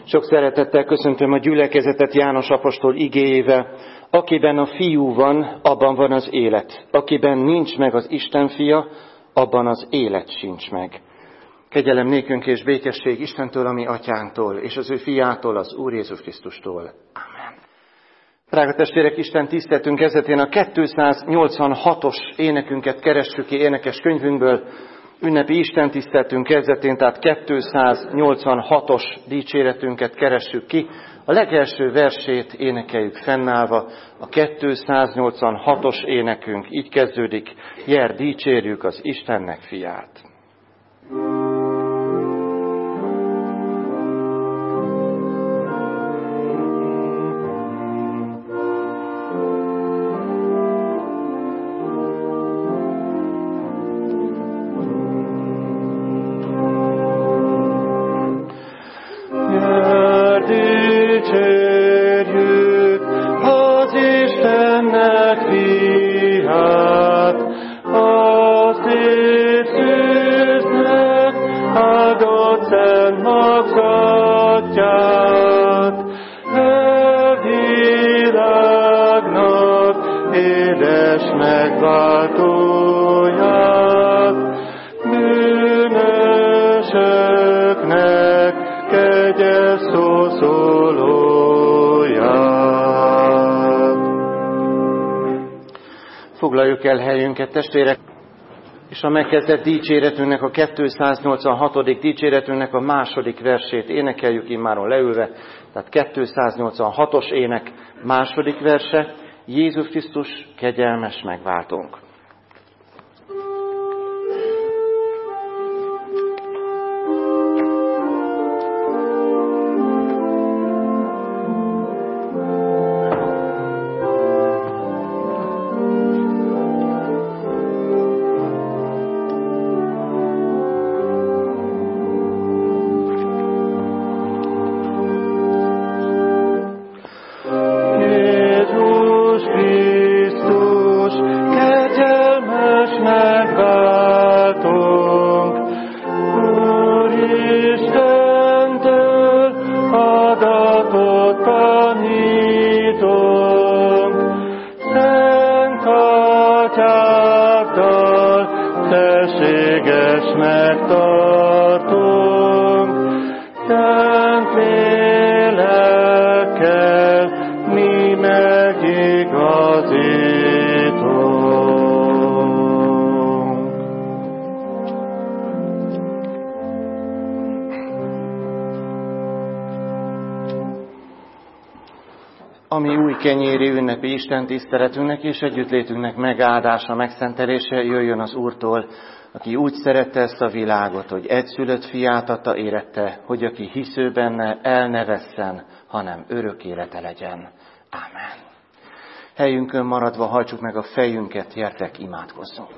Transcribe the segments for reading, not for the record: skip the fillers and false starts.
Sok szeretettel köszöntöm a gyülekezetet János apostol igéjével. Akiben a Fiú van, abban van az élet. Akiben nincs meg az Isten fia, abban az élet sincs meg. Kegyelem nékünk és békesség Istentől, a mi atyánktól, és az ő fiától, az Úr Jézus Krisztustól. Amen. Drága testvérek, Isten tiszteletünk kezdetén a 286-os énekünket keressük ki énekes könyvünkből. Ünnepi Isten tiszteletünk kezdetén, tehát 286-os dicséretünket keressük ki. A legelső versét énekeljük fennállva. A 286-os énekünk így kezdődik: Jel, dicsérjük az Istennek fiát. Foglaljuk el helyünket, testvérek, és a megkezdett dicséretünknek, a 286. dicséretünknek a második versét énekeljük immáron leülve. Tehát 286-os ének második verse: Jézus Krisztus, kegyelmes megváltónk. Ami új kenyéri ünnepi Isten tiszteletünknek és együttlétünknek megáldása, megszentelése jöjjön az Úrtól, aki úgy szerette ezt a világot, hogy egyszülött fiát adta érette, hogy aki hisző benne, el ne vesszen, hanem örök élete legyen. Ámen. Helyünkön maradva hajtsuk meg a fejünket, gyertek, imádkozzunk.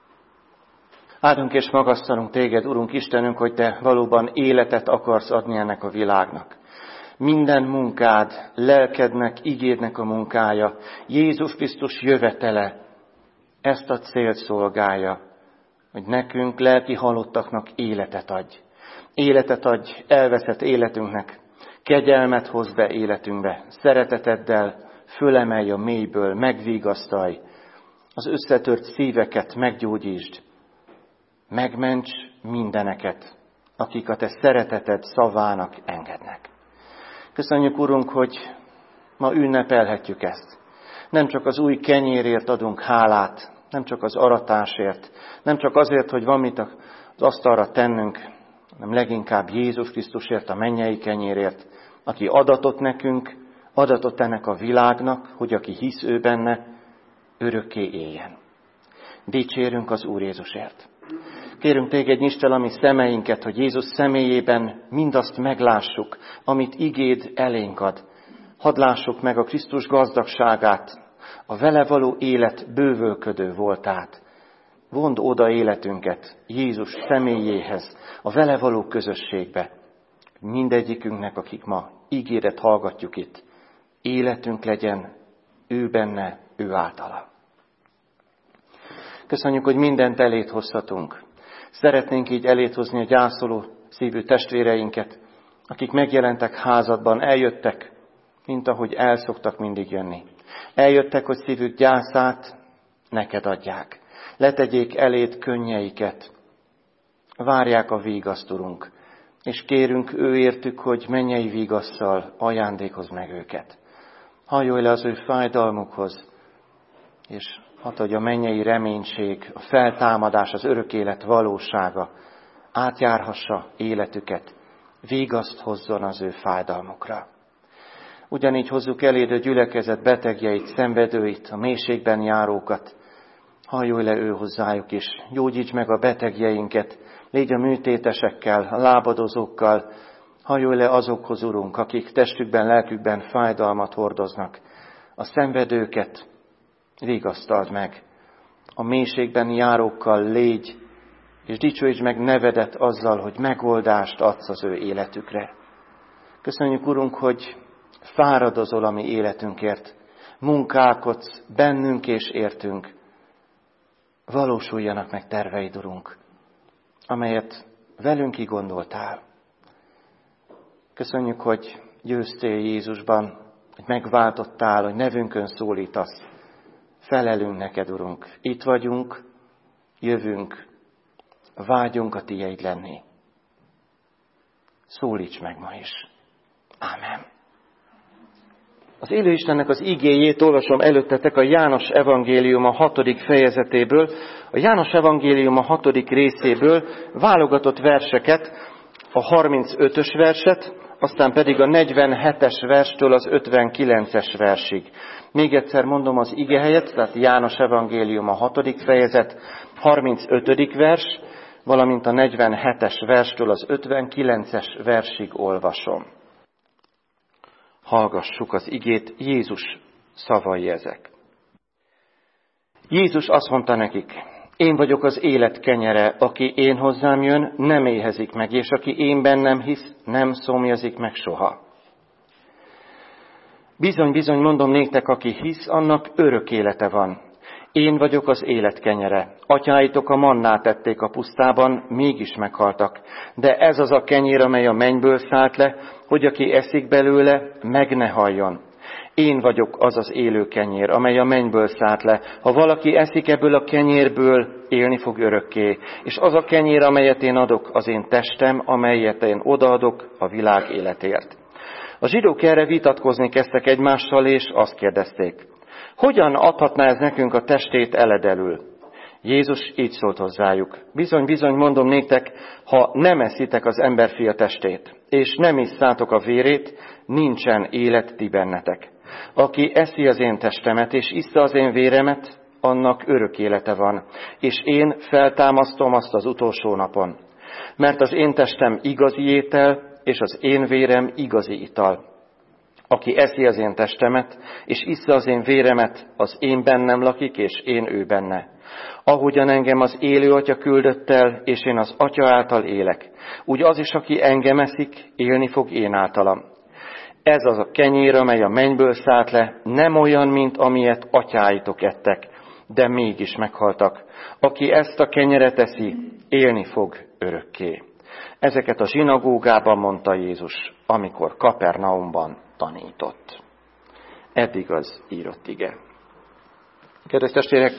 Áldunk és magasztalunk téged, Urunk Istenünk, hogy te valóban életet akarsz adni ennek a világnak. Minden munkád, lelkednek, igédnek a munkája, Jézus Krisztus jövetele ezt a célt szolgálja, hogy nekünk, lelki halottaknak életet adj. Életet adj elveszett életünknek, kegyelmet hozz be életünkbe, szereteteddel fölemelj a mélyből, megvigasztalj, az összetört szíveket meggyógyítsd, megments mindeneket, akik a te szereteted szavának engednek. Köszönjük, Urunk, hogy ma ünnepelhetjük ezt. Nem csak az új kenyérért adunk hálát, nem csak az aratásért, nem csak azért, hogy van mit az asztalra tennünk, hanem leginkább Jézus Krisztusért, a mennyei kenyérért, aki adatot nekünk, adatot ennek a világnak, hogy aki hisz ő benne, örökké éljen. Dicsérünk az Úr Jézusért. Kérünk téged, nyisd el a mi szemeinket, hogy Jézus személyében mindazt meglássuk, amit igéd elénk ad. Hadd lássuk meg a Krisztus gazdagságát, a vele való élet bővölködő voltát. Vond oda életünket Jézus személyéhez, a vele való közösségbe. Mindegyikünknek, akik ma ígéret hallgatjuk itt, életünk legyen ő benne, ő általa. Köszönjük, hogy mindent elét hozhatunk. Szeretnénk így elét hozni a gyászoló szívű testvéreinket, akik megjelentek házadban, eljöttek, mint ahogy el szoktak mindig jönni. Eljöttek, hogy szívük gyászát neked adják. Letegyék eléd könnyeiket. Várják a vígaszt, Urunk, és kérünk őértük, hogy mennyei vígasszal ajándékozz meg őket. Hajolj le az ő fájdalmukhoz, és hadd, hogy a mennyei reménység, a feltámadás, az örök élet valósága átjárhassa életüket, vígaszt hozzon az ő fájdalmukra. Ugyanígy hozzuk eléd a gyülekezet betegjeit, szenvedőit, a mélységben járókat. Hajolj le ő hozzájuk is, gyógyíts meg a betegjeinket, légy a műtétesekkel, a lábadozókkal. Hajolj le azokhoz, Urunk, akik testükben, lelkükben fájdalmat hordoznak. A szenvedőket vigasztald meg. A mélységben járókkal légy, és dicsőítsd meg nevedet azzal, hogy megoldást adsz az ő életükre. Köszönjük, Urunk, hogy fáradozol a mi életünkért, munkálkodsz bennünk és értünk. Valósuljanak meg terveid, Urunk, amelyet velünk kigondoltál. Köszönjük, hogy győztél Jézusban, hogy megváltottál, hogy nevünkön szólítasz. Felelünk neked, Urunk. Itt vagyunk, jövünk, vágyunk a tiéd lenni. Szólíts meg ma is. Ámen. Az élő Istennek az igéjét olvasom előttetek a János evangélium a 6. fejezetéből, a János evangélium a 6. részéből válogatott verseket, a 35-ös verset, aztán pedig a 47-es verstől az 59-es versig. Még egyszer mondom az igehelyet, tehát János evangélium a 6. fejezet, 35. vers, valamint a 47-es verstől az 59-es versig olvasom. Hallgassuk az igét, Jézus szavai ezek. Jézus azt mondta nekik, én vagyok az élet kenyere, aki én hozzám jön, nem éhezik meg, és aki én bennem hisz, nem szomjazik meg soha. Bizony, bizony, mondom néktek, aki hisz, annak örök élete van. Én vagyok az élet kenyere. Atyáitok a mannát ették a pusztában, mégis meghaltak. De ez az a kenyér, amely a mennyből szállt le, hogy aki eszik belőle, meg ne haljon. Én vagyok az az élő kenyér, amely a mennyből szállt le. Ha valaki eszik ebből a kenyérből, élni fog örökké. És az a kenyér, amelyet én adok, az én testem, amelyet én odaadok a világ életért. A zsidók erre vitatkozni kezdtek egymással, és azt kérdezték, hogyan adhatná ez nekünk a testét eledelül? Jézus így szólt hozzájuk, bizony, bizony, mondom néktek, ha nem eszitek az emberfia testét, és nem isszátok a vérét, nincsen élet ti bennetek. Aki eszi az én testemet, és issza az én véremet, annak örök élete van, és én feltámasztom azt az utolsó napon. Mert az én testem igazi étel, és az én vérem igazi ital. Aki eszi az én testemet, és issza az én véremet, az én bennem lakik, és én ő benne. Ahogyan engem az élő Atya küldött el, és én az Atya által élek, úgy az is, aki engem eszik, élni fog én általam. Ez az a kenyér, amely a mennyből szállt le, nem olyan, mint amilyet atyáitok ettek, de mégis meghaltak. Aki ezt a kenyeret eszi, élni fog örökké. Ezeket a zsinagógában mondta Jézus, amikor Kapernaumban tanított. Eddig az írott ige. Kedves testvérek,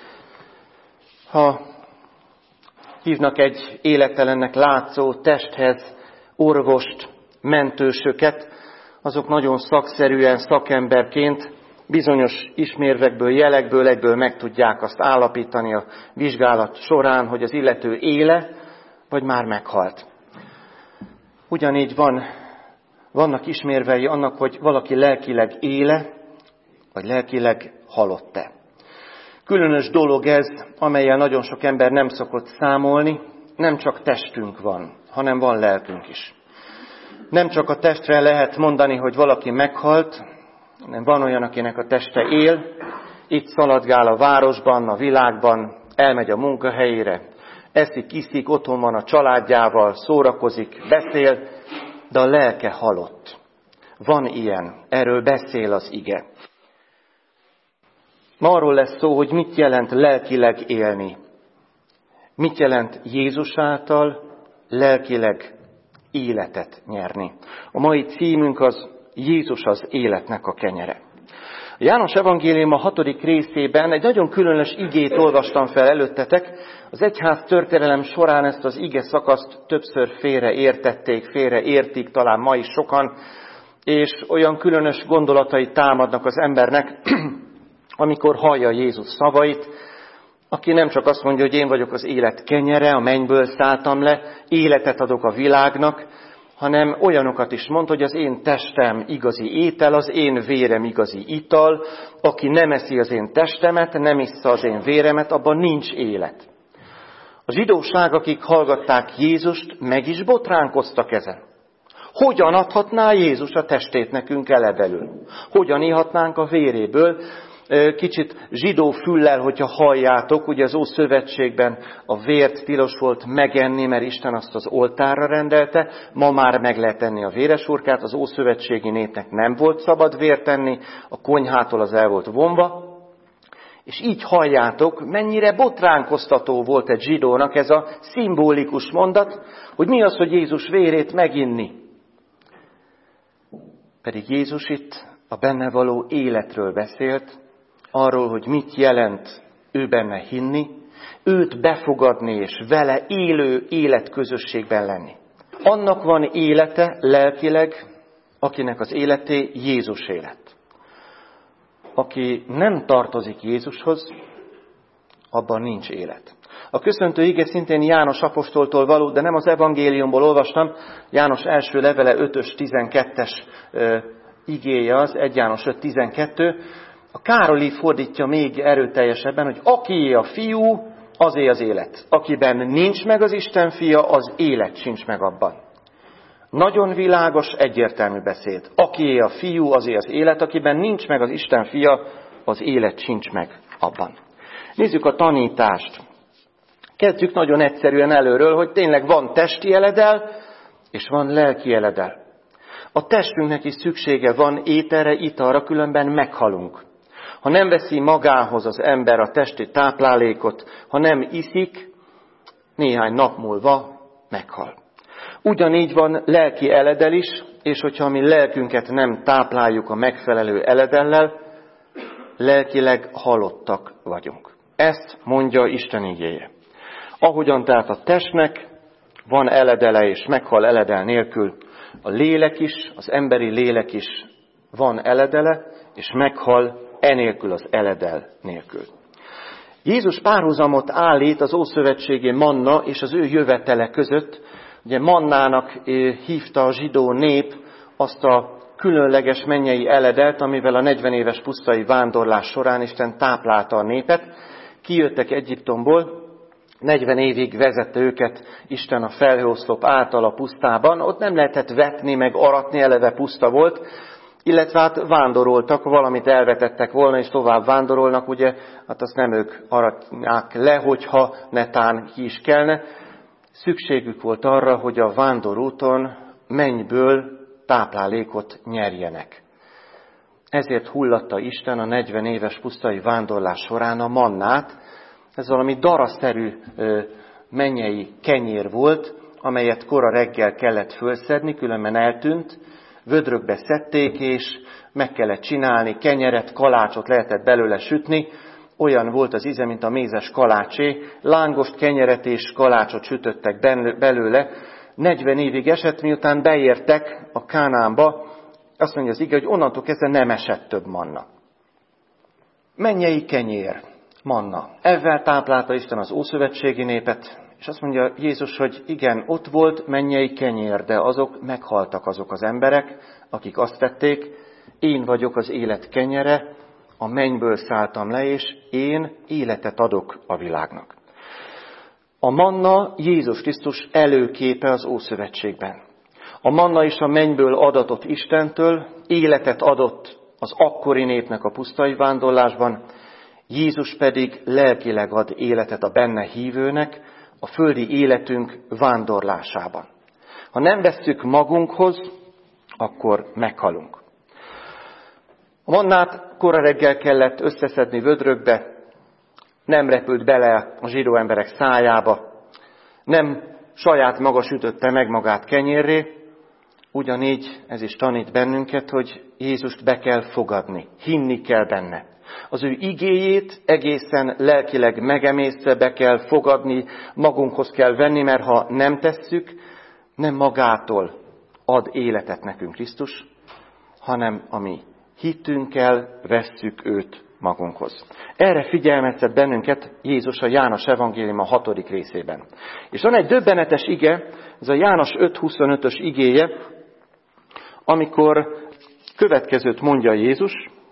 ha hívnak egy élettelennek látszó testhez orvost, mentősöket, azok nagyon szakszerűen, szakemberként bizonyos ismérvekből, jelekből egyből meg tudják azt állapítani a vizsgálat során, hogy az illető éle, vagy már meghalt. Ugyanígy vannak ismérvei annak, hogy valaki lelkileg éle, vagy lelkileg halott-e. Különös dolog ez, amellyel nagyon sok ember nem szokott számolni, nem csak testünk van, hanem van lelkünk is. Nem csak a testre lehet mondani, hogy valaki meghalt, hanem van olyan, akinek a teste él, itt szaladgál a városban, a világban, elmegy a munkahelyére, eszik, iszik, otthon van a családjával, szórakozik, beszél, de a lelke halott. Van ilyen, erről beszél az ige. Ma arról lesz szó, hogy mit jelent lelkileg élni. Mit jelent Jézus által lelkileg életet nyerni. A mai címünk az Jézus az életnek a kenyere. A János evangélium a 6. részében egy nagyon különös igét olvastam fel előttetek. Az egyház történelem során ezt az ige szakaszt többször félreértik, talán ma is sokan, és olyan különös gondolatai támadnak az embernek, amikor hallja Jézus szavait, aki nem csak azt mondja, hogy én vagyok az élet kenyere, a mennyből szálltam le, életet adok a világnak, hanem olyanokat is mond, hogy az én testem igazi étel, az én vérem igazi ital, aki nem eszi az én testemet, nem issza az én véremet, abban nincs élet. A zsidóság, akik hallgatták Jézust, meg is botránkoztak ezen. Hogyan adhatná Jézus a testét nekünk eledelül? Hogyan ihatnánk a véréből? Kicsit zsidó füllel, hogyha halljátok, ugye az Ószövetségben a vért tilos volt megenni, mert Isten azt az oltárra rendelte, ma már meg lehet enni a véres hurkát, az ószövetségi népnek nem volt szabad vért enni, a konyhától az el volt vonva, és így halljátok, mennyire botránkoztató volt egy zsidónak ez a szimbolikus mondat, hogy mi az, hogy Jézus vérét meginni. Pedig Jézus itt a benne való életről beszélt, arról, hogy mit jelent ő benne hinni, őt befogadni és vele élő életközösségben lenni. Annak van élete lelkileg, akinek az életé Jézus élet. Aki nem tartozik Jézushoz, abban nincs élet. A köszöntő ige szintén János apostoltól való, de nem az evangéliumból olvastam, János első levele 5-ös 12-es igéje az, 1 János 5.12. A Károli fordítja még erőteljesebben, hogy akié a fiú, azé az élet. Akiben nincs meg az Isten fia, az élet sincs meg abban. Nagyon világos, egyértelmű beszéd. Akié a fiú, azé az élet, akiben nincs meg az Isten fia, az élet sincs meg abban. Nézzük a tanítást. Kezdjük nagyon egyszerűen előről, hogy tényleg van testi eledel, és van lelki eledel. A testünknek is szüksége van ételre, italra, különben meghalunk. Ha nem veszi magához az ember a testi táplálékot, ha nem iszik, néhány nap múlva meghal. Ugyanígy van lelki eledel is, és hogyha mi lelkünket nem tápláljuk a megfelelő eledellel, lelkileg halottak vagyunk. Ezt mondja Isten igéje. Ahogyan tehát a testnek van eledele és meghal eledel nélkül, a lélek is, az emberi lélek is van eledele, és meghal enélkül az eledel nélkül. Jézus párhuzamot állít az ószövetségi manna és az ő jövetele között. Ugye mannának hívta a zsidó nép azt a különleges mennyei eledelt, amivel a 40 éves pusztai vándorlás során Isten táplálta a népet. Kijöttek Egyiptomból, 40 évig vezette őket Isten a felhőoszlop által a pusztában. Ott nem lehetett vetni, meg aratni, eleve puszta volt, illetve hát vándoroltak, valamit elvetettek volna, és tovább vándorolnak, ugye, hát azt nem ők aratják le, hogyha netán ki is kelne. Szükségük volt arra, hogy a vándorúton mennyből táplálékot nyerjenek. Ezért hullatta Isten a 40 éves pusztai vándorlás során a mannát. Ez valami daraszerű mennyei kenyér volt, amelyet kora reggel kellett fölszedni, különben eltűnt. Vödrökbe szedték, és meg kellett csinálni kenyeret, kalácsot lehetett belőle sütni. Olyan volt az íze, mint a mézes kalácsé. Lángost, kenyeret és kalácsot sütöttek belőle. 40 évig esett, miután beértek a Kánaánba. Azt mondja az ige, hogy onnantól kezdve nem esett több manna. Mennyei kenyér, manna. Ezzel táplálta Isten az ószövetségi népet, és azt mondja Jézus, hogy igen, ott volt mennyei kenyér, de azok meghaltak azok az emberek, akik azt tették, én vagyok az élet kenyere, a mennyből szálltam le, és én életet adok a világnak. A manna Jézus Krisztus előképe az Ószövetségben. A manna is a mennyből adatott Istentől, életet adott az akkori népnek a pusztai vándorlásban, Jézus pedig lelkileg ad életet a benne hívőnek, a földi életünk vándorlásában. Ha nem vesszük magunkhoz, akkor meghalunk. A mannát kora reggel kellett összeszedni vödrökbe, nem repült bele a zsidó emberek szájába, nem saját maga sütötte meg magát kenyérré, ugyanígy ez is tanít bennünket, hogy Jézust be kell fogadni, hinni kell benne. Az ő igéjét egészen lelkileg megemészve be kell fogadni, magunkhoz kell venni, mert ha nem tesszük, nem magától ad életet nekünk Krisztus, hanem a mi hitünkkel vesszük őt magunkhoz. Erre figyelmeztet bennünket Jézus a János evangélium a 6. részében. És van egy döbbenetes ige, ez a János 5.25-ös igéje, amikor következőt mondja Jézus: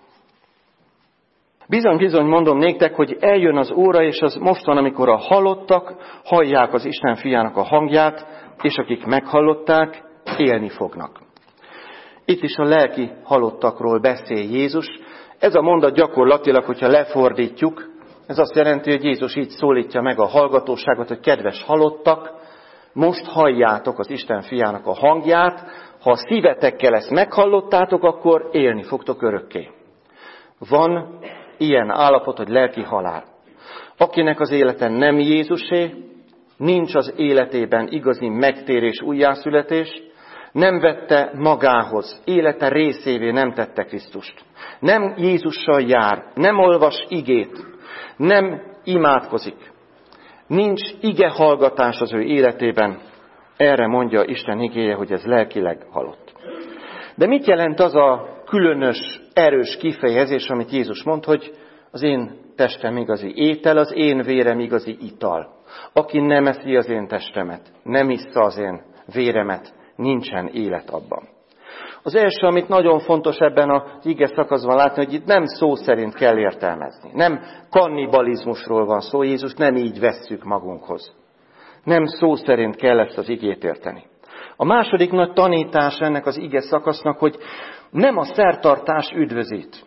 bizony mondom néktek, hogy eljön az óra, és az most van, amikor a halottak hallják az Isten fiának a hangját, és akik meghallották, élni fognak. Itt is a lelki halottakról beszél Jézus. Ez a mondat gyakorlatilag, hogyha lefordítjuk, ez azt jelenti, hogy Jézus így szólítja meg a hallgatóságot, hogy kedves halottak, most halljátok az Isten fiának a hangját, ha a szívetekkel ezt meghallottátok, akkor élni fogtok örökké. Van ilyen állapot, hogy lelki halál. Akinek az élete nem Jézusé, nincs az életében igazi megtérés, újjászületés, nem vette magához, élete részévé nem tette Krisztust. Nem Jézussal jár, nem olvas igét, nem imádkozik. Nincs ige hallgatás az ő életében. Erre mondja Isten igéje, hogy ez lelkileg halott. De mit jelent az a különös, erős kifejezés, amit Jézus mond, hogy az én testem igazi étel, az én vérem igazi ital. Aki nem eszi az én testemet, nem issza az én véremet, nincsen élet abban. Az első, amit nagyon fontos ebben az ige szakaszban látni, hogy itt nem szó szerint kell értelmezni. Nem kannibalizmusról van szó, Jézus nem így vesszük magunkhoz. Nem szó szerint kell ezt az igét érteni. A második nagy tanítás ennek az ige szakasznak, hogy nem a szertartás üdvözít.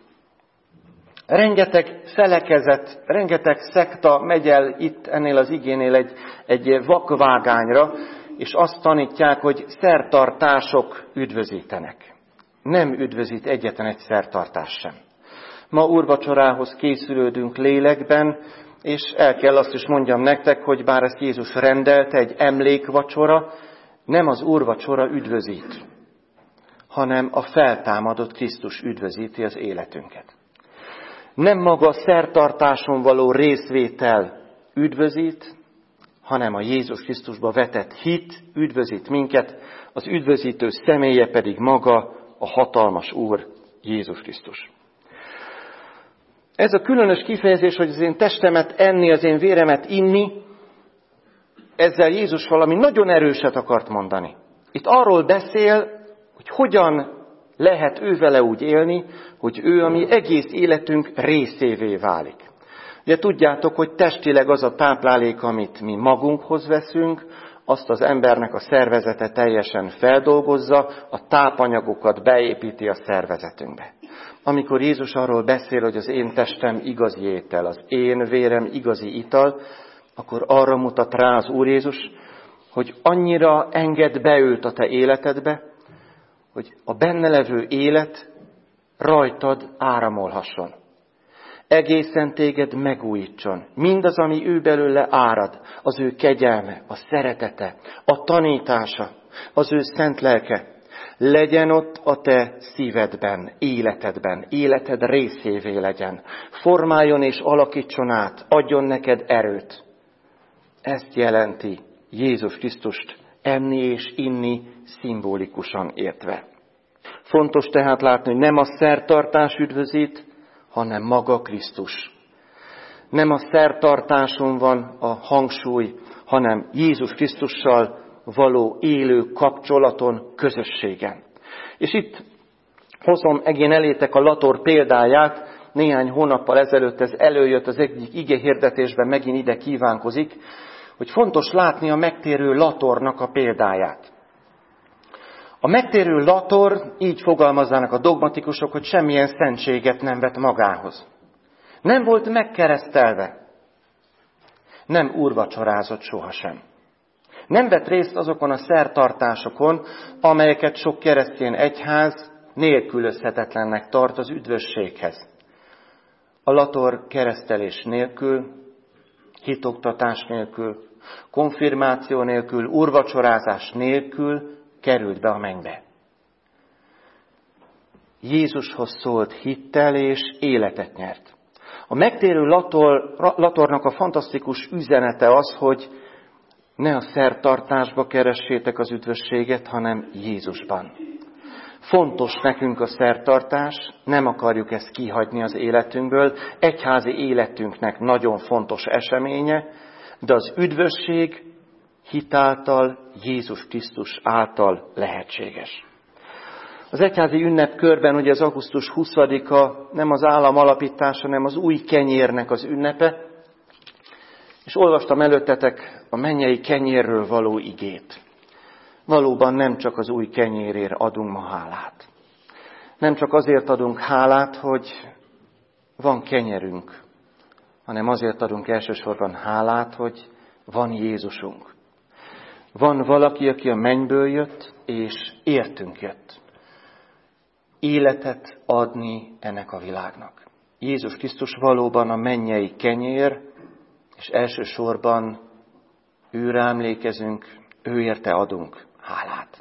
Rengeteg felekezet, rengeteg szekta megy el itt ennél az igénél egy vakvágányra, és azt tanítják, hogy szertartások üdvözítenek. Nem üdvözít egyetlen egy szertartás sem. Ma úrvacsorához készülődünk lélekben, és el kell azt is mondjam nektek, hogy bár ezt Jézus rendelte, egy emlékvacsora, nem az úrvacsora üdvözít, hanem a feltámadott Krisztus üdvözíti az életünket. Nem maga a szertartáson való részvétel üdvözít, hanem a Jézus Krisztusba vetett hit üdvözít minket, az üdvözítő személye pedig maga a hatalmas Úr Jézus Krisztus. Ez a különös kifejezés, hogy az én testemet enni, az én véremet inni, ezzel Jézus valami nagyon erőset akart mondani. Itt arról beszél, hogy hogyan lehet ővele úgy élni, hogy ő a mi egész életünk részévé válik. Ugye tudjátok, hogy testileg az a táplálék, amit mi magunkhoz veszünk, azt az embernek a szervezete teljesen feldolgozza, a tápanyagokat beépíti a szervezetünkbe. Amikor Jézus arról beszél, hogy az én testem igazi étel, az én vérem igazi ital, akkor arra mutat rá az Úr Jézus, hogy annyira engedd be őt a te életedbe, hogy a benne levő élet rajtad áramolhasson. Egészen téged megújítson. Mindaz, ami ő belőle árad, az ő kegyelme, a szeretete, a tanítása, az ő szent lelke, legyen ott a te szívedben, életed részévé legyen. Formáljon és alakítson át, adjon neked erőt. Ezt jelenti Jézus Krisztust enni és inni szimbolikusan értve. Fontos tehát látni, hogy nem a szertartás üdvözít, hanem maga Krisztus. Nem a szertartáson van a hangsúly, hanem Jézus Krisztussal való élő kapcsolaton, közösségen. És itt hozom egén elétek a lator példáját. Néhány hónappal ezelőtt ez előjött az egyik igehirdetésben, megint ide kívánkozik, hogy fontos látni a megtérő latornak a példáját. A megtérő lator, így fogalmazzának a dogmatikusok, hogy semmilyen szentséget nem vett magához. Nem volt megkeresztelve. Nem úrvacsorázott sohasem. Nem vett részt azokon a szertartásokon, amelyeket sok keresztény egyház nélkülözhetetlennek tart az üdvösséghez. A lator keresztelés nélkül, hitoktatás nélkül, konfirmáció nélkül, úrvacsorázás nélkül került be a mennybe. Jézushoz szólt hittel és életet nyert. A megtérő latornak a fantasztikus üzenete az, hogy ne a szertartásba keressétek az üdvösséget, hanem Jézusban. Fontos nekünk a szertartás, nem akarjuk ezt kihagyni az életünkből, egyházi életünknek nagyon fontos eseménye, de az üdvösség hitáltal, Jézus Krisztus által lehetséges. Az egyházi ünnepkörben ugye az augusztus 20-a nem az állam alapítása, hanem az új kenyérnek az ünnepe, és olvastam előttetek a mennyei kenyérről való igét. Valóban nem csak az új kenyérért adunk ma hálát. Nem csak azért adunk hálát, hogy van kenyerünk, hanem azért adunk elsősorban hálát, hogy van Jézusunk. Van valaki, aki a mennyből jött, és értünk jött. Életet adni ennek a világnak. Jézus Krisztus valóban a mennyei kenyér, és elsősorban őre emlékezünk, ő érte adunk hálát.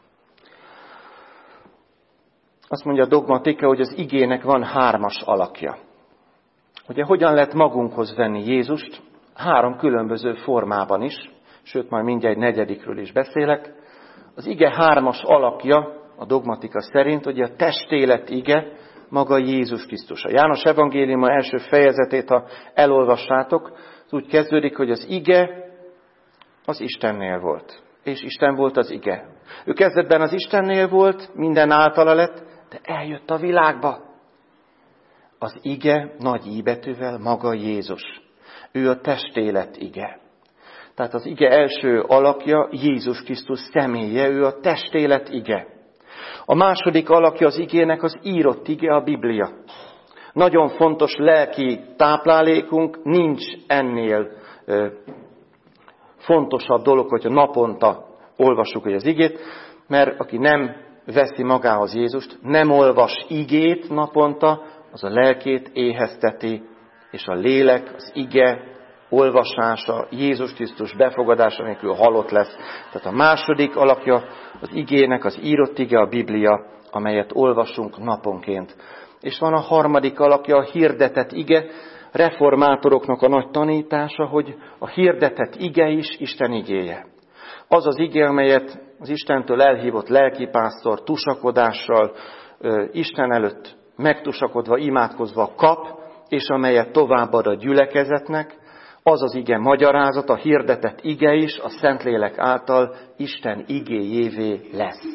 Azt mondja a dogmatika, hogy az igének van 3 alakja. Ugye hogyan lehet magunkhoz venni Jézust? 3 különböző formában is, sőt majd mindjárt 4. is beszélek. Az ige 3 alakja a dogmatika szerint, hogy a testélet ige maga Jézus Krisztus. A János evangéliuma első fejezetét, ha elolvassátok, az úgy kezdődik, hogy az ige az Istennél volt. És Isten volt az ige. Ő kezdetben az Istennél volt, minden általa lett, de eljött a világba. Az ige nagy I betűvel maga Jézus. Ő a testélet ige. Tehát az ige első alakja Jézus Krisztus személye, ő a testélet ige. A második alakja az igének az írott ige, a Biblia. Nagyon fontos lelki táplálékunk, nincs ennél fontosabb dolog, hogyha naponta olvassuk az igét, mert aki nem veszi magához Jézust, nem olvas igét naponta, az a lelkét éhezteti, és a lélek, az ige olvasása, Jézus Krisztus befogadása nélkül halott lesz. Tehát a második alapja az igének, az írott ige, a Biblia, amelyet olvasunk naponként. És van a harmadik alapja, a hirdetett ige, reformátoroknak a nagy tanítása, hogy a hirdetett ige is Isten igéje. Az az ige, amelyet az Istentől elhívott lelkipásztor tusakodással, Isten előtt megtusakodva, imádkozva kap, és amelyet továbbad a gyülekezetnek, az az ige magyarázat, a hirdetett ige is a Szentlélek által Isten igéjévé lesz.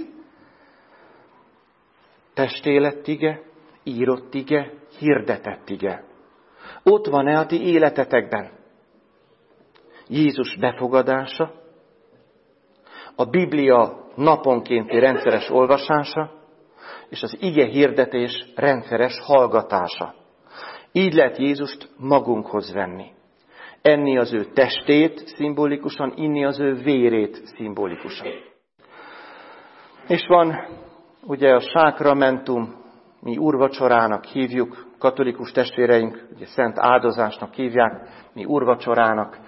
Testélet ige, írott ige, hirdetett ige. Ott van-e a ti életetekben Jézus befogadása, a Biblia naponkénti rendszeres olvasása, és az ige hirdetés rendszeres hallgatása. Így lehet Jézust magunkhoz venni. Enni az ő testét szimbolikusan, inni az ő vérét szimbolikusan. És van ugye a sákramentum, mi úrvacsorának hívjuk, katolikus testvéreink, ugye szent áldozásnak hívják, mi úrvacsorának.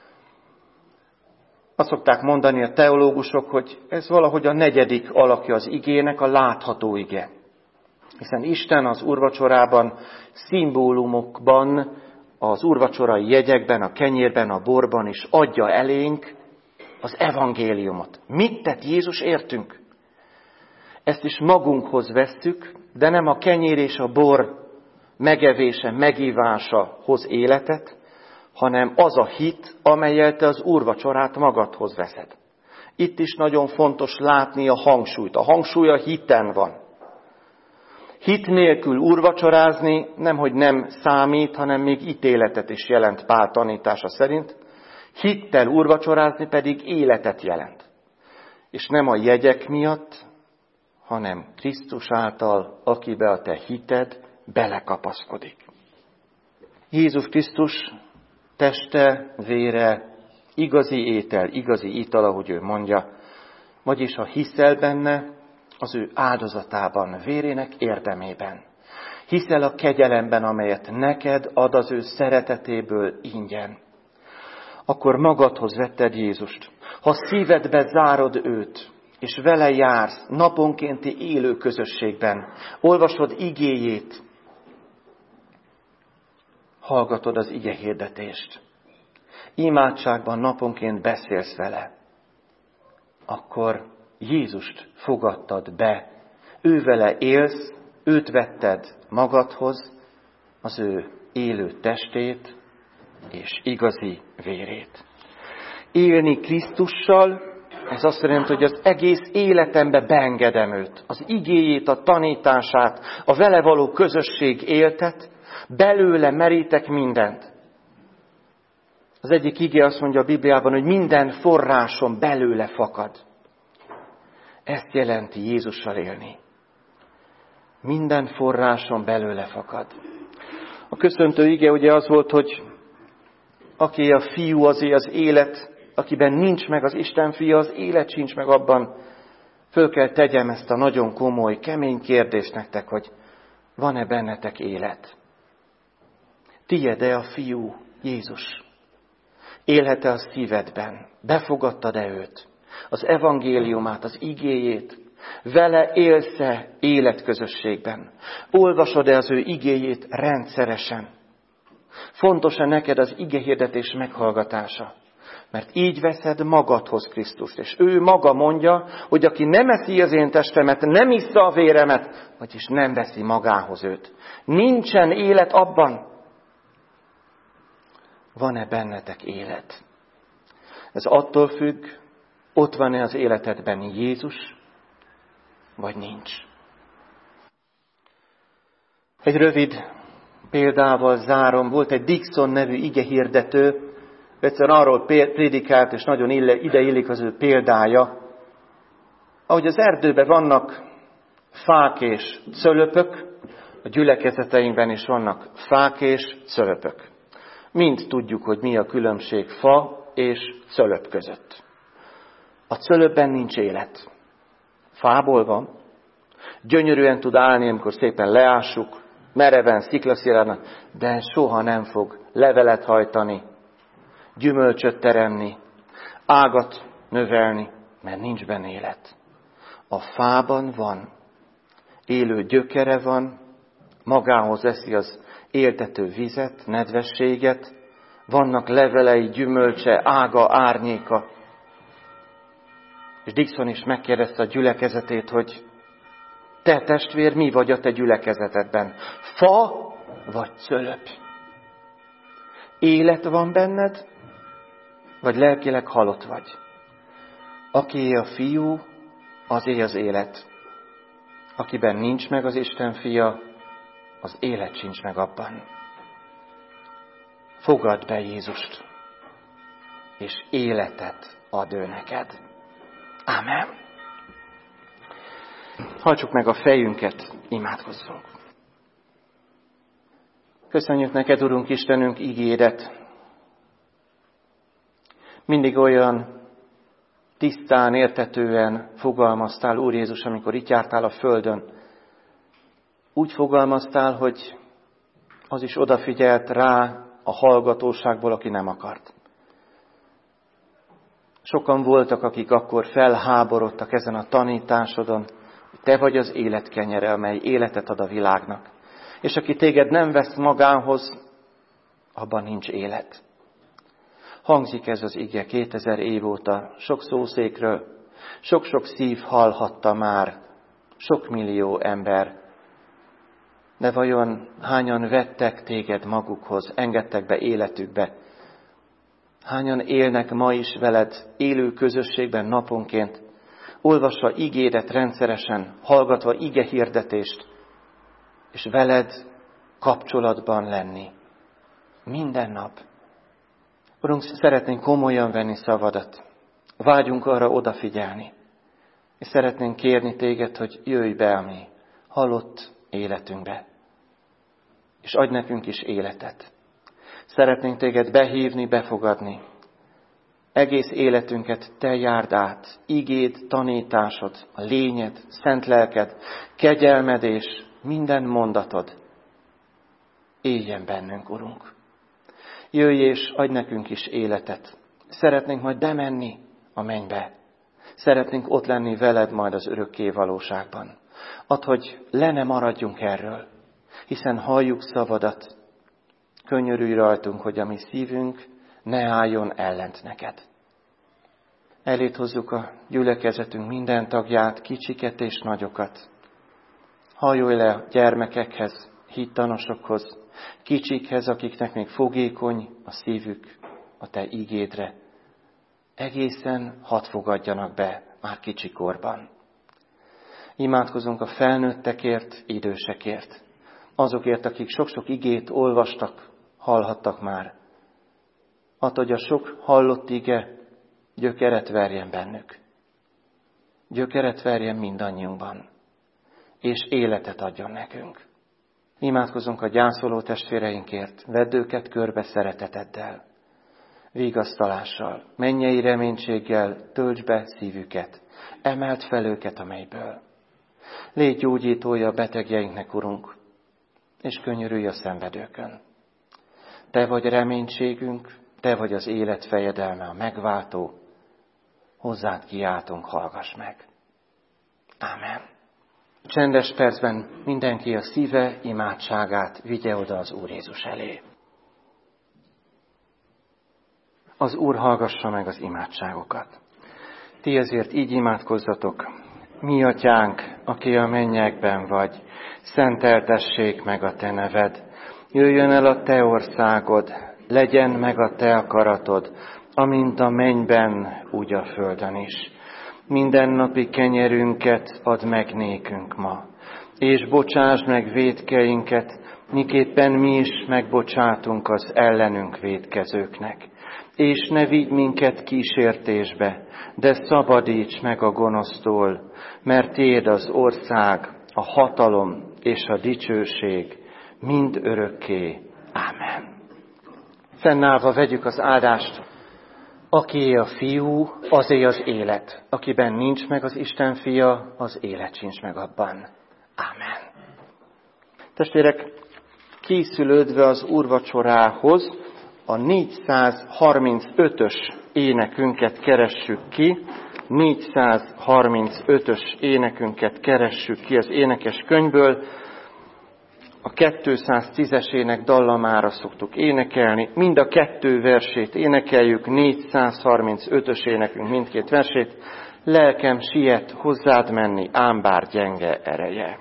Azt szokták mondani a teológusok, hogy ez valahogy a 4. alakja az igének, a látható ige. Hiszen Isten az úrvacsorában, szimbólumokban, az úrvacsorai jegyekben, a kenyérben, a borban is adja elénk az evangéliumot. Mit tett Jézus értünk? Ezt is magunkhoz vesszük, de nem a kenyér és a bor megevése, megívása hoz életet, hanem az a hit, amellyel te az úrvacsorát magadhoz veszed. Itt is nagyon fontos látni a hangsúlyt. A hangsúly a hiten van. Hit nélkül úrvacsorázni nemhogy nem számít, hanem még ítéletet is jelent Pál tanítása szerint. Hittel úrvacsorázni pedig életet jelent. És nem a jegyek miatt, hanem Krisztus által, akibe a te hited belekapaszkodik. Jézus Krisztus teste, vére, igazi étel, igazi ital, ahogy ő mondja, vagyis ha hiszel benne, az ő áldozatában, vérének érdemében. Hiszel a kegyelemben, amelyet neked ad az ő szeretetéből ingyen. akkor magadhoz vetted Jézust. Ha szívedbe zárod őt, és vele jársz naponkénti élő közösségben, olvasod igéjét, hallgatod az ige hirdetést, imádságban naponként beszélsz vele, akkor Jézust fogadtad be, ővele élsz, őt vetted magadhoz, az ő élő testét és igazi vérét. Élni Krisztussal, ez azt jelenti, hogy az egész életembe beengedem őt, az igéjét, a tanítását, a vele való közösség éltet, belőle merítek mindent. Az egyik ige azt mondja a Bibliában, hogy minden forrásom belőle fakad. Ezt jelenti Jézussal élni. Minden forrásom belőle fakad. A köszöntő ige ugye az volt, hogy aki a fiú, azé az élet, akiben nincs meg az Isten fia, az élet sincs meg abban. Föl kell tegyem ezt a nagyon komoly, kemény kérdést nektek, hogy van-e bennetek élet? Tied-e a fiú, Jézus? Élhet-e a szívedben? Befogadtad-e őt? Az evangéliumát, az igéjét? Vele élsz-e életközösségben? Olvasod-e az ő igéjét rendszeresen? Fontos-e neked az igehirdetés meghallgatása? Mert így veszed magadhoz Krisztust, és ő maga mondja, hogy aki nem eszi az én testemet, nem issza a véremet, vagyis nem veszi magához őt. Nincsen élet abban. Van-e bennetek élet? Ez attól függ, ott van-e az életedben Jézus, vagy nincs. Egy rövid példával zárom. Volt egy Dixon nevű igehirdető, egyszerűen arról prédikált, és nagyon ide illik az ő példája, ahogy az erdőben vannak fák és cölöpök, a gyülekezeteinkben is vannak fák és cölöpök. Mind tudjuk, hogy mi a különbség fa és cölöp között. A cölöpben nincs élet. Fából van, gyönyörűen tud állni, amikor szépen leássuk, mereven, sziklaszilárdan, de soha nem fog levelet hajtani, gyümölcsöt teremni, ágat növelni, mert nincs benne élet. A fában van, élő gyökere van, magához eszi az éltető vizet, nedvességet, vannak levelei, gyümölcse, ága, árnyéka. És Dixon is megkérdezte a gyülekezetét, hogy te testvér, mi vagy a te gyülekezetedben? Fa vagy cölöp? Élet van benned, vagy lelkileg halott vagy? Akié a fiú, azé az élet. Akiben nincs meg az Isten fia, az élet sincs meg abban. Fogadd be Jézust, és életet ad ő neked. Ámen. Hajtsuk meg a fejünket, imádkozzunk. Köszönjük neked, Urunk Istenünk, ígéret. Mindig olyan tisztán, érthetően fogalmaztál, Úr Jézus, amikor itt jártál a földön. Úgy fogalmaztál, hogy az is odafigyelt rá a hallgatóságból, aki nem akart. Sokan voltak, akik akkor felháborodtak ezen a tanításodon, hogy te vagy az élet kenyere, amely életet ad a világnak. És aki téged nem vesz magához, abban nincs élet. Hangzik ez az ige 2000 év óta, sok szószékről, sok-sok szív hallhatta már, sok millió ember. De vajon hányan vettek téged magukhoz, engedtek be életükbe? Hányan élnek ma is veled élő közösségben naponként, olvasva igédet rendszeresen, hallgatva ige hirdetést, és veled kapcsolatban lenni. Minden nap. Urunk, szeretnénk komolyan venni szavadat. Vágyunk arra odafigyelni. És szeretnénk kérni téged, hogy jöjj be a mi halott életünkbe. És adj nekünk is életet. Szeretnénk téged behívni, befogadni. Egész életünket te járd át, igéd, tanításod, a lényed, szent lelked, kegyelmed és minden mondatod éljen bennünk, Urunk. Jöjj és adj nekünk is életet. Szeretnénk majd bemenni a mennybe. Szeretnénk ott lenni veled majd az örökké valóságban. Add, hogy le ne maradjunk erről, hiszen halljuk szavadat. Könyörülj rajtunk, hogy a mi szívünk ne álljon ellent neked. Elét hozzuk a gyülekezetünk minden tagját, kicsiket és nagyokat. Hajolj le a gyermekekhez, hittanosokhoz, kicsikhez, akiknek még fogékony a szívük a te ígédre. Egészen hadd fogadjanak be már kicsikorban. Imádkozunk a felnőttekért, idősekért, azokért, akik sok-sok igét olvastak, hallhattak már. Add, hogy a sok hallott ige gyökeret verjen bennük. Gyökeret verjen mindannyiunkban, és életet adjon nekünk. Imádkozunk a gyászoló testvéreinkért, vedd őket körbe szereteteddel, vigasztalással, mennyei reménységgel töltsd be szívüket, emeld fel őket a mélyből. Légy gyógyítója a betegjeinknek, Urunk, és könyörülj a szenvedőkön. Te vagy reménységünk, te vagy az élet fejedelme, a megváltó. Hozzád kiáltunk, hallgass meg. Ámen. Csendes percben mindenki a szíve imádságát vigye oda az Úr Jézus elé. Az Úr hallgassa meg az imádságokat. Ti ezért így imádkozzatok. Mi atyánk, aki a mennyekben vagy, szenteltessék meg a te neved. Jöjjön el a te országod, legyen meg a te akaratod, amint a mennyben, úgy a földön is. Mindennapi kenyerünket add meg nékünk ma, és bocsásd meg vétkeinket, miképpen mi is megbocsátunk az ellenünk vétkezőknek. És ne vigy minket kísértésbe, de szabadíts meg a gonosztól, mert tiéd az ország, a hatalom és a dicsőség mind örökké. Ámen. Fennállva vegyük az áldást. Akié a fiú, azé az élet. Akiben nincs meg az Isten fia, az élet sincs meg abban. Ámen. Testvérek, készülődve az úrvacsorához, a 435-ös énekünket keressük ki. 435-ös énekünket keressük ki az énekes könyvből. A 210-es ének dallamára szoktuk énekelni. Mind a 2 versét énekeljük, 435-ös énekünk mindkét versét. Lelkem siet hozzád menni, ám bár gyenge ereje.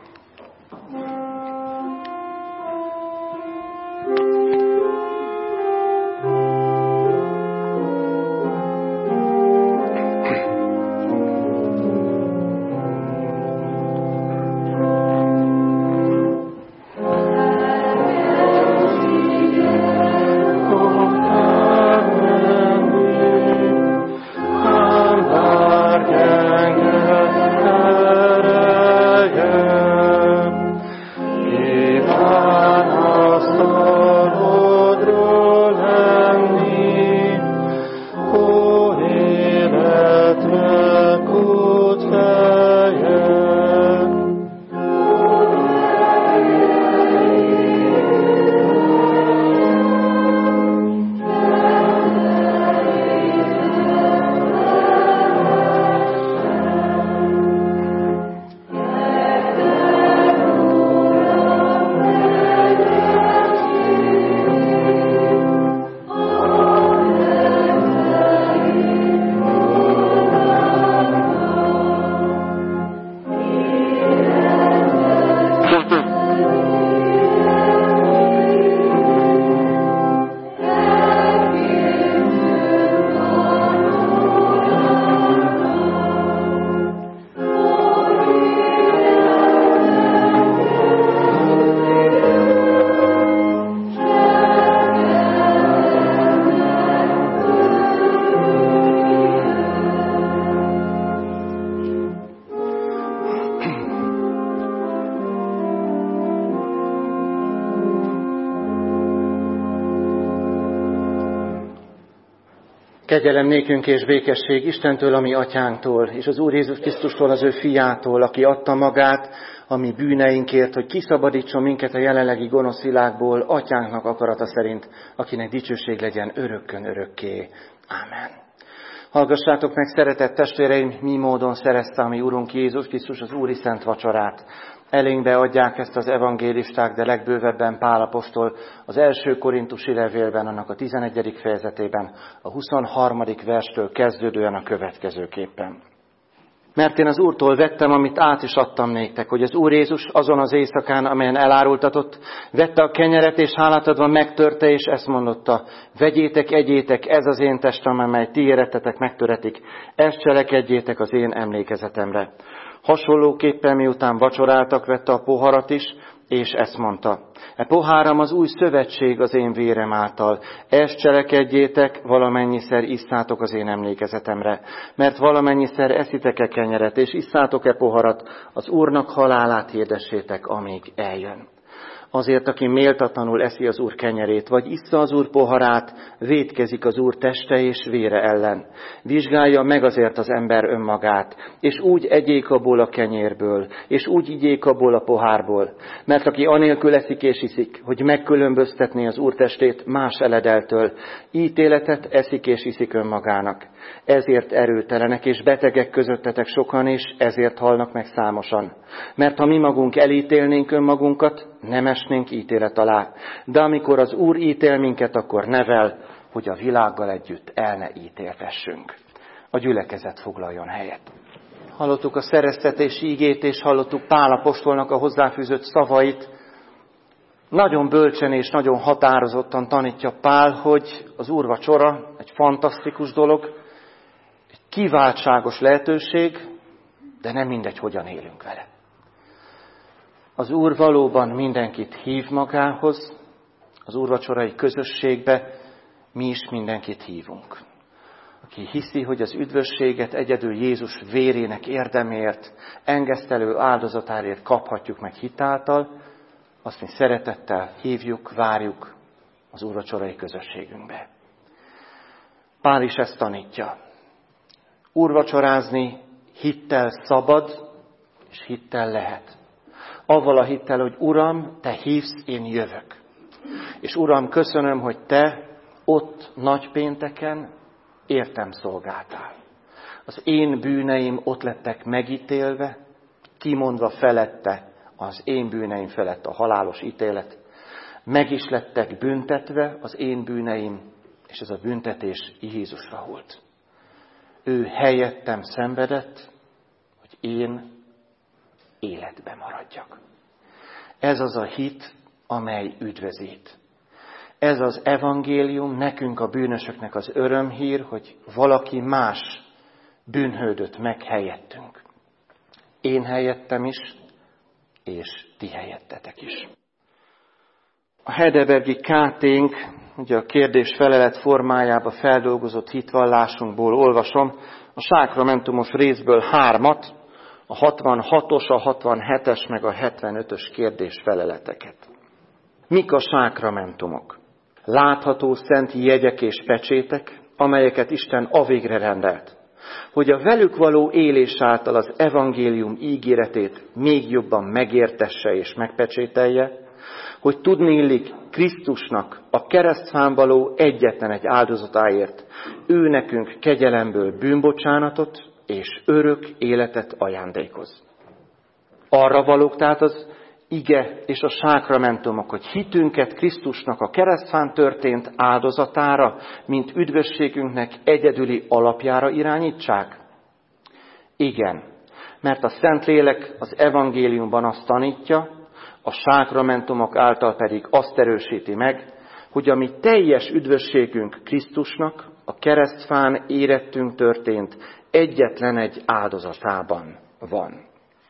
Kegyelem nékünk és békesség Istentől, a mi atyánktól, és az Úr Jézus Krisztustól, az ő fiától, aki adta magát a mi bűneinkért, hogy kiszabadítson minket a jelenlegi gonosz világból, atyánknak akarata szerint, akinek dicsőség legyen örökkön örökké. Ámen. Hallgassátok meg, szeretett testvéreim, mi módon szerezte a mi Urunk Jézus Krisztus az Úri Szent Vacsorát. Elénkbe adják ezt az evangélisták, de legbővebben Pál apostol az első korintusi levélben, annak a 11. fejezetében, a 23. verstől kezdődően a következőképpen. Mert én az Úrtól vettem, amit át is adtam néktek, hogy az Úr Jézus azon az éjszakán, amelyen elárultatott, vette a kenyeret, és hálát adva megtörte, és ezt mondotta: vegyétek, egyétek, ez az én testem, amely ti érettetek megtöretik, ezt cselekedjétek az én emlékezetemre. Hasonlóképpen miután vacsoráltak, vette a poharat is, és ezt mondta: e poháram az új szövetség az én vérem által, ezt cselekedjétek, valamennyiszer isszátok az én emlékezetemre. Mert valamennyiszer eszitek-e kenyeret, és isszátok-e poharat, az Úrnak halálát hirdessétek, amíg eljön. Azért, aki méltatlanul eszi az Úr kenyerét, vagy issza az Úr poharát, vétkezik az Úr teste és vére ellen. Vizsgálja meg azért az ember önmagát, és úgy egyék abból a kenyérből, és úgy igyék abból a pohárból. Mert aki anélkül eszik és iszik, hogy megkülönböztetné az Úr testét más eledeltől, ítéletet eszik és iszik önmagának. Ezért erőtelenek és betegek közöttetek sokan, és ezért halnak meg számosan. Mert ha mi magunk elítélnénk önmagunkat, nem esnénk ítélet alá. De amikor az Úr ítél minket, akkor nevel, hogy a világgal együtt el ne ítéltessünk. A gyülekezet foglaljon helyet. Hallottuk a szereztetés ígét, és hallottuk Pál apostolnak a hozzáfűzött szavait. Nagyon bölcsen és nagyon határozottan tanítja Pál, hogy az úrvacsora egy fantasztikus dolog, egy kiváltságos lehetőség, de nem mindegy, hogyan élünk vele. Az Úr valóban mindenkit hív magához, az úrvacsorai közösségbe mi is mindenkit hívunk. Aki hiszi, hogy az üdvösséget egyedül Jézus vérének érdemért, engesztelő áldozatáért kaphatjuk meg hitáltal, azt mi szeretettel hívjuk, várjuk az úrvacsorai közösségünkbe. Pál is ezt tanítja. Úrvacsorázni hittel szabad, és hittel lehet. Avval a hittel, hogy Uram, te hívsz, én jövök. És Uram, köszönöm, hogy te ott nagypénteken értem szolgáltál. Az én bűneim ott lettek megítélve, kimondva felette az én bűneim felett a halálos ítélet. Meg is lettek büntetve az én bűneim, és ez a büntetés Jézusra volt. Ő helyettem szenvedett, hogy én életben maradjak. Ez az a hit, amely üdvözít. Ez az evangélium nekünk a bűnösöknek az örömhír, hogy valaki más bűnhődött meg helyettünk. Én helyettem is, és ti helyettetek is. A Heidelbergi KT-nk, ugye a kérdés-felelet formájába feldolgozott hitvallásunkból olvasom a sákramentumos részből 3-at, a 66-os, a 67-es meg a 75-ös kérdés-feleleteket. Mik a sákramentumok? Látható szent jegyek és pecsétek, amelyeket Isten avégre rendelt, hogy a velük való élés által az evangélium ígéretét még jobban megértesse és megpecsételje, hogy tudniillik Krisztusnak a keresztfán való egyetlen egy áldozatáért ő nekünk kegyelemből bűnbocsánatot és örök életet ajándékoz. Arra valók tehát az ige és a sákramentumok, hogy hitünket Krisztusnak a keresztfán történt áldozatára, mint üdvösségünknek egyedüli alapjára irányítsák? Igen, mert a Szentlélek az evangéliumban azt tanítja, a sákramentumok által pedig azt erősíti meg, hogy a mi teljes üdvösségünk Krisztusnak a keresztfán érettünk történt egyetlen egy áldozatában van.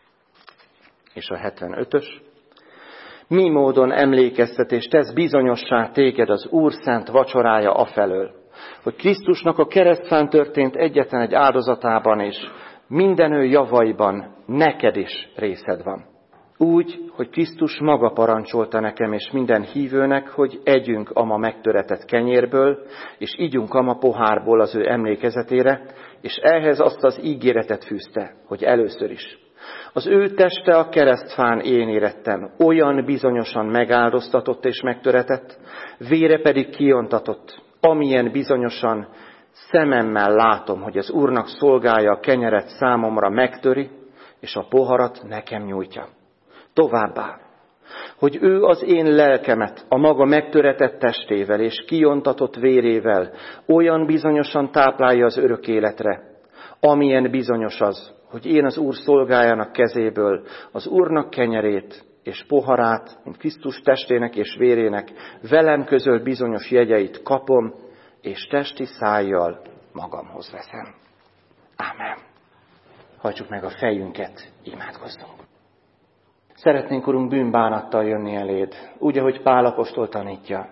És a 75-ös. Mi módon emlékeztetés tesz bizonyossá téged az Úr szent vacsorája afelől, hogy Krisztusnak a keresztfán történt egyetlen egy áldozatában és minden ő javaiban neked is részed van. Úgy, hogy Krisztus maga parancsolta nekem és minden hívőnek, hogy együnk ama megtöretett kenyérből, és ígyunk ama pohárból az ő emlékezetére, és ehhez azt az ígéretet fűzte, hogy először is. Az ő teste a keresztfán én érettem, olyan bizonyosan megáldoztatott és megtöretett, vére pedig kiontatott, amilyen bizonyosan szememmel látom, hogy az Úrnak szolgája a kenyeret számomra megtöri, és a poharat nekem nyújtja. Továbbá, hogy ő az én lelkemet a maga megtöretett testével és kiontatott vérével olyan bizonyosan táplálja az örök életre, amilyen bizonyos az, hogy én az Úr szolgájának kezéből az Úrnak kenyerét és poharát, mint Krisztus testének és vérének velem közöl bizonyos jegyeit kapom, és testi szájjal magamhoz veszem. Ámen. Hajtsuk meg a fejünket, imádkozzunk. Szeretnénk, Urunk, bűnbánattal jönni eléd, úgy, ahogy Pál apostol tanítja.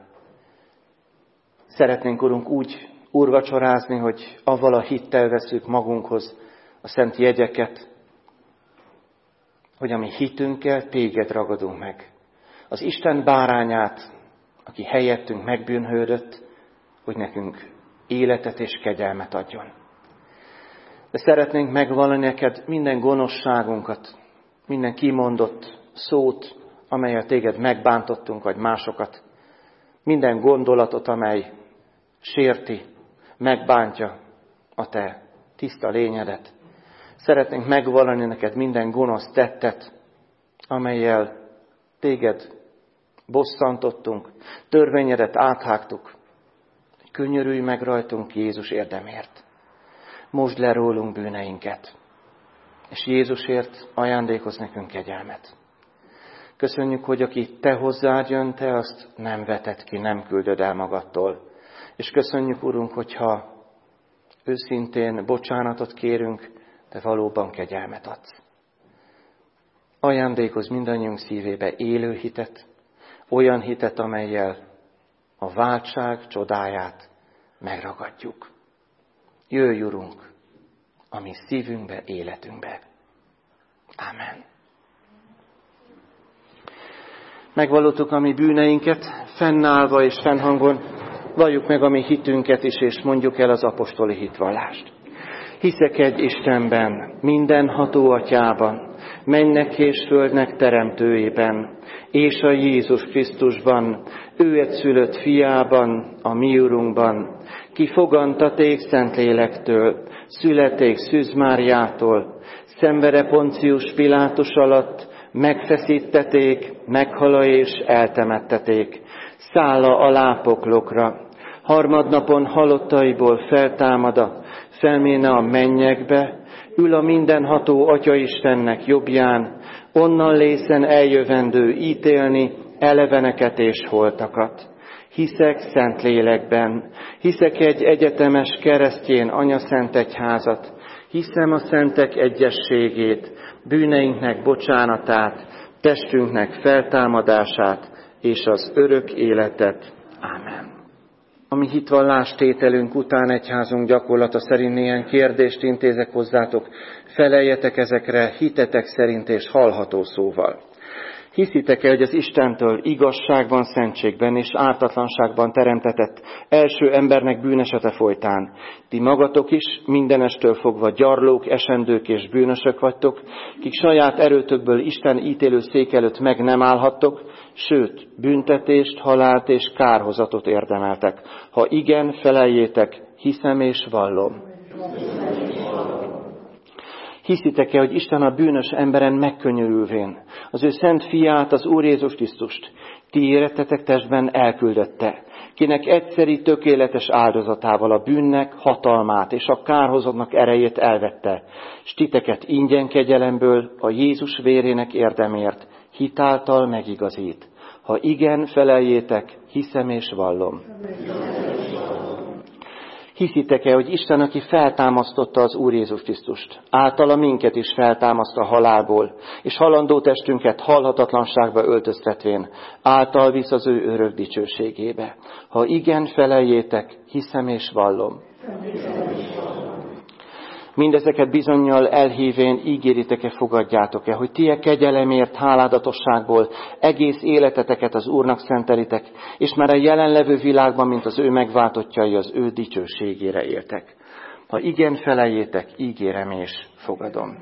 Szeretnénk, Urunk, úgy úrvacsorázni, hogy avval a hittel veszük magunkhoz a szent jegyeket, hogy a mi hitünkkel téged ragadunk meg. Az Isten bárányát, aki helyettünk megbűnhődött, hogy nekünk életet és kegyelmet adjon. De szeretnénk megvallani neked minden gonoszságunkat, minden kimondott szót, amelyet téged megbántottunk, vagy másokat, minden gondolatot, amely sérti, megbántja a te tiszta lényedet. Szeretnénk megvallani neked minden gonosz tettet, amellyel téged bosszantottunk, törvényedet áthágtuk. Könyörülj meg rajtunk Jézus érdemért. Mosd le rólunk bűneinket, és Jézusért ajándékoz nekünk kegyelmet. Köszönjük, hogy aki te hozzád jön, te azt nem veted ki, nem küldöd el magadtól. És köszönjük, Urunk, hogyha őszintén bocsánatot kérünk, te valóban kegyelmet adsz. Ajándékoz mindannyiunk szívébe élő hitet, olyan hitet, amellyel a váltság csodáját megragadjuk. Jöjj, Urunk, a mi szívünkbe, életünkbe. Ámen. Megvallottuk a mi bűneinket, fennállva és fennhangon, valljuk meg a mi hitünket is, és mondjuk el az apostoli hitvallást. Hiszek egy Istenben, mindenható Atyában, mennek és földnek teremtőjében, és a Jézus Krisztusban, ő egyszülött fiában, a mi Urunkban, ki fogantaték Szentlélektől, születék Szűz Máriától, szenvere Poncius Pilátus alatt, megfeszítették, meghala és eltemetteték, szálla a lápoklokra, harmadnapon halottaiból feltámada, felméne a mennyekbe, ül a mindenható Atya Istennek jobbján, onnan lészen eljövendő ítélni eleveneket és holtakat. Hiszek Szentlélekben, hiszek egy egyetemes keresztjén anyaszent egyházat, hiszem a szentek egyességét, bűneinknek bocsánatát, testünknek feltámadását és az örök életet. Ámen. A mi hitvallástételünk után egyházunk gyakorlata szerint néhány kérdést intézek hozzátok, feleljetek ezekre hitetek szerint és hallható szóval. Hiszitek-e, hogy az Istentől igazságban, szentségben és ártatlanságban teremtetett első embernek bűnesete folytán? Ti magatok is mindenestől fogva gyarlók, esendők és bűnösök vagytok, kik saját erőtökből Isten ítélő szék előtt meg nem állhattok, sőt, büntetést, halált és kárhozatot érdemeltek. Ha igen, feleljétek, hiszem és vallom. Hiszitek-e, hogy Isten a bűnös emberen megkönyörülvén az ő szent fiát, az Úr Jézus Krisztust ti érettetek testben elküldötte, kinek egyszeri tökéletes áldozatával a bűnnek hatalmát és a kárhozatnak erejét elvette, s titeket ingyen kegyelemből a Jézus vérének érdemért hitáltal megigazít. Ha igen, feleljétek, hiszem és vallom. Hiszitek-e, hogy Isten, aki feltámasztotta az Úr Jézus Krisztust, általa minket is feltámaszt a halálból, és halandó testünket halhatatlanságba öltöztetvén, által visz az ő örök dicsőségébe. Ha igen, feleljétek, hiszem és vallom. Mindezeket bizonnyal elhívén ígéritek-e, fogadjátok-e, hogy ti kegyelemért, háládatosságból egész életeteket az Úrnak szentelitek, és már a jelenlevő világban, mint az ő megváltottjai, az ő dicsőségére éltek. Ha igen felejétek, ígérem és fogadom.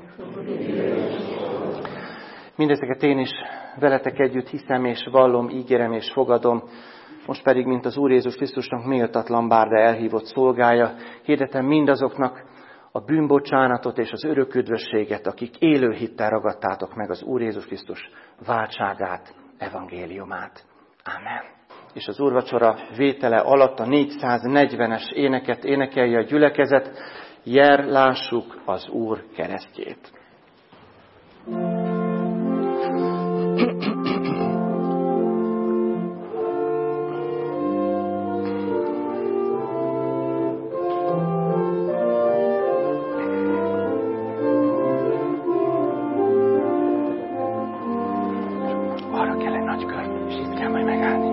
Mindezeket én is veletek együtt hiszem és vallom, ígérem és fogadom. Most pedig, mint az Úr Jézus Krisztusnak méltatlan, bár de elhívott szolgája, hirdetem mindazoknak a bűnbocsánatot és az örök üdvösséget, akik élő hittel ragadtátok meg az Úr Jézus Krisztus váltságát, evangéliumát. Amen. És az úrvacsora vétele alatt a 440-es éneket énekelje a gyülekezet, Jel, lássuk az Úr keresztjét. Arra kell egy nagy kör, és itt kell majd megállni.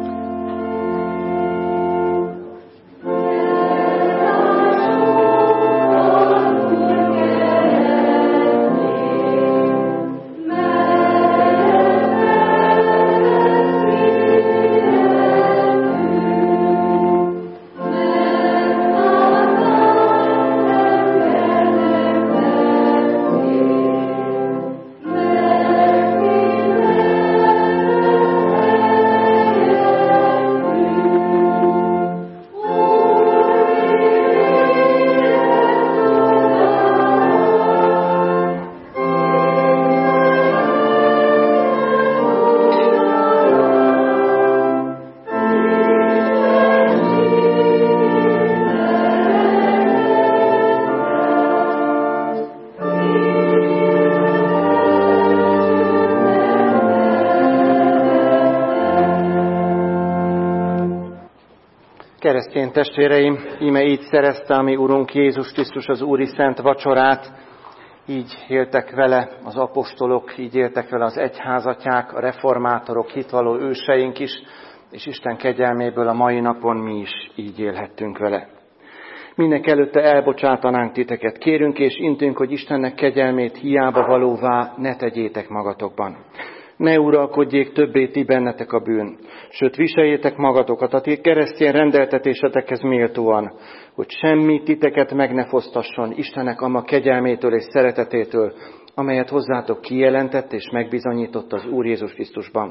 Keresztény testvéreim, íme így szerezte a mi Urunk Jézus Krisztus az Úri Szent Vacsorát, így éltek vele az apostolok, így éltek vele az egyházatyák, a reformátorok, hitvalló őseink is, és Isten kegyelméből a mai napon mi is így élhettünk vele. Mindenek előtte elbocsátanánk titeket, kérünk és intünk, hogy Istennek kegyelmét hiába valóvá ne tegyétek magatokban. Ne uralkodjék többé ti bennetek a bűn, sőt viseljétek magatokat a ti keresztény rendeltetésetekhez méltóan, hogy semmi titeket meg ne fosztasson Istennek ama kegyelmétől és szeretetétől, amelyet hozzátok kijelentett és megbizonyított az Úr Jézus Krisztusban.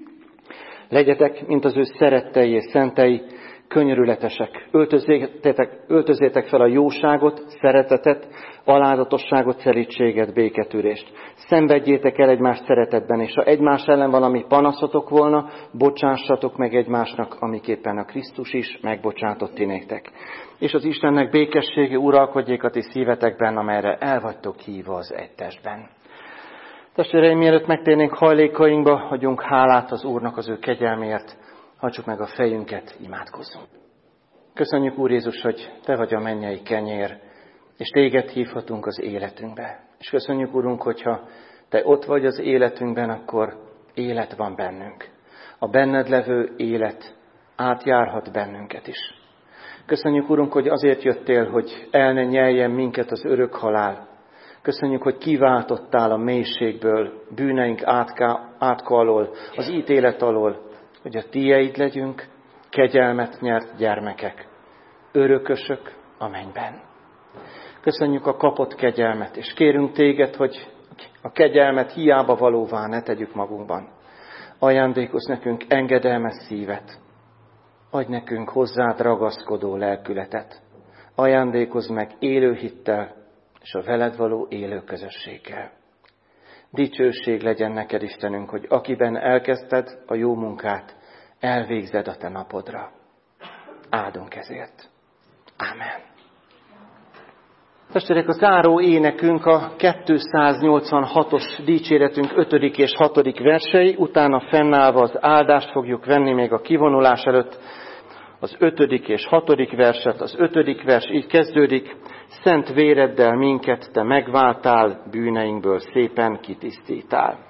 Legyetek, mint az ő szerettei és szentei, könyörületesek. Öltözétek fel a jóságot, szeretetet, alázatosságot, szelídséget, béketűrést. Szenvedjétek el egymást szeretetben, és ha egymás ellen valami panaszotok volna, bocsássatok meg egymásnak, amiképpen a Krisztus is megbocsátott ti nektek. És az Istennek békessége uralkodjék a ti szívetekben, amelyre el vagytok hívva az egy testben. Testvéreim, mielőtt megtérnénk hajlékainkba, adjunk hálát az Úrnak az ő kegyelméért, hajtsuk meg a fejünket, imádkozzunk. Köszönjük, Úr Jézus, hogy Te vagy a mennyei kenyér, és Téged hívhatunk az életünkbe. És köszönjük, Urunk, hogyha Te ott vagy az életünkben, akkor élet van bennünk. A benned levő élet átjárhat bennünket is. Köszönjük, Urunk, hogy azért jöttél, hogy el ne nyeljen minket az örök halál. Köszönjük, hogy kiváltottál a mélységből, bűneink átka alól, az ítélet alól, hogy a Tieid legyünk, kegyelmet nyert gyermekek, örökösök a mennyben. Köszönjük a kapott kegyelmet, és kérünk Téged, hogy a kegyelmet hiába valóvá ne tegyük magunkban. Ajándékozz nekünk engedelmes szívet, adj nekünk hozzád ragaszkodó lelkületet, ajándékozz meg élő hittel és a veled való élő közösséggel. Dicsőség legyen neked, Istenünk, hogy akiben elkezdted a jó munkát, elvégzed a te napodra. Áldunk ezért. Ámen. Testvérek, a záró énekünk a 286-os dicséretünk 5. és 6. versei, utána fennállva az áldást fogjuk venni még a kivonulás előtt, az 5. és 6. verset. Az 5. vers így kezdődik: Szent véreddel minket te megváltál, bűneinkből szépen kitisztítál.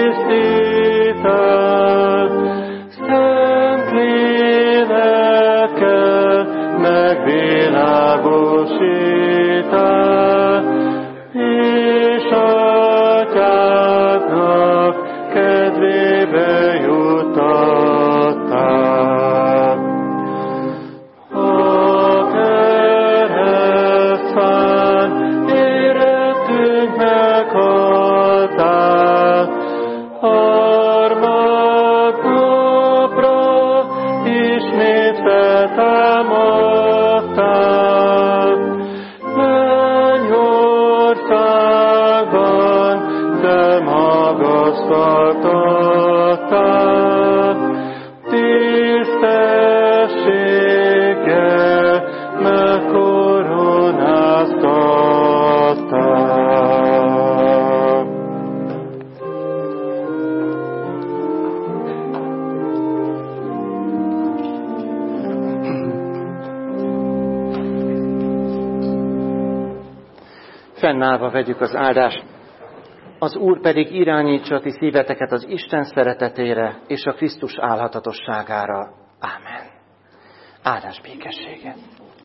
tisztítál, Szent Lélekkel megvilágosítál, és Atyádnak kedvébe juttattál. A keresztfán érettünk meghaltál, harmadnapra ismét feltámadtál. Mennyországban te magasztaltattál, tisztességgel megkoronáztattál. Fennállva vegyük az áldást. Az Úr pedig irányítsa ti szíveteket az Isten szeretetére és a Krisztus álhatatosságára. Ámen. Áldás békességet!